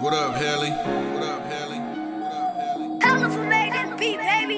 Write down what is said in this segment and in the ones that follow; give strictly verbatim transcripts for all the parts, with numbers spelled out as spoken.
What up, Haley? What up, Haley? What up, Haley? Hella for made this beat, baby.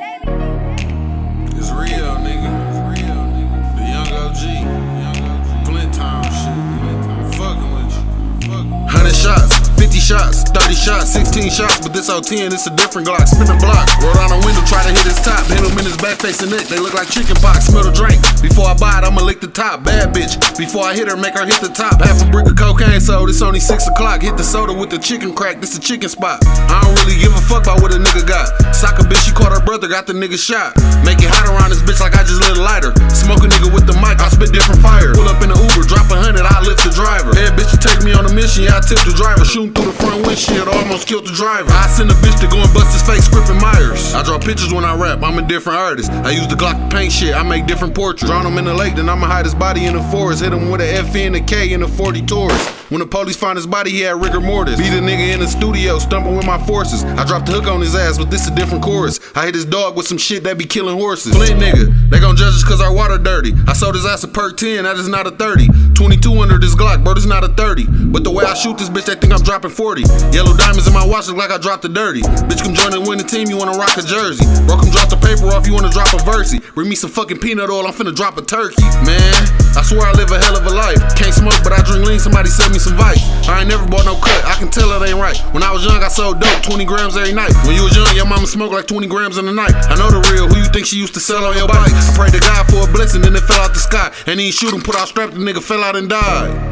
It's real, nigga. It's real, nigga. The young O G. Young O G. Flint Town shit. Fucking with you. Fucking. Hundred shots, fifty shots, thirty shots, sixteen shots, but this O ten, it's a different Glock. Spinning block, roll down a window, try to hit his top. Hit him in his back face and neck, they look like chicken pox. Smell the drink. Before I buy it, I'ma lick the top. Bad bitch. Before I hit her, make her hit the top. Half a brick of cocaine sold, it's only six o'clock. Hit the soda with the chicken crack, this a chicken spot. I don't really give a fuck about what a nigga got. Sock a bitch, she caught her brother, got the nigga shot. Make it hot around this bitch like I just lit a lighter. Smoke a nigga with the mic, I spit different fire. Pull up in the Uber, drop a hundred, I lift the driver. Hey bitch, you take me on a mission, yeah, I tip the driver. Shooting through the front windshield, almost killed the driver. I send a bitch to go and bust his face, Scrippin' Myers. I draw pictures when I rap, I'm a different artist. I use the Glock to paint shit, I make different portraits. Drown him in the lake, then I'ma hide his body in the forest. Hit him with a F and a K in a forty Taurus. When the police find his body, he had rigor mortis. Beat a nigga in the studio, stumping with my forces. I dropped the hook on his ass, but this a different chorus. I hit his dog with some shit that be killing horses. Flint nigga, they gon' judge us cause our water dirty. I sold his ass a perk ten, that is not a thirty. twenty-two under this Glock, bro, this not a thirty. But the way I shoot this bitch, they think I'm dropping forty. Yellow diamonds in my watch look like I dropped the dirty. Bitch, come join and win the team, you wanna rock a jersey. Bro, come drop the paper off, you wanna drop a versey. Bring me some fucking peanut oil, I'm finna drop a turkey. Man, I swear I live a hell of a life. Can't smoke, but I drink lean, somebody sell me some Vice. I ain't never bought no cut, I can tell it ain't right. When I was young, I sold dope, twenty grams every night. When you was young, your mama smoked like twenty grams in a night. I know the real, who you think she used to sell on your bike? I prayed to God for a blessing, then it fell out the sky. And he ain't shoot him, put out strap, the nigga fell out and died.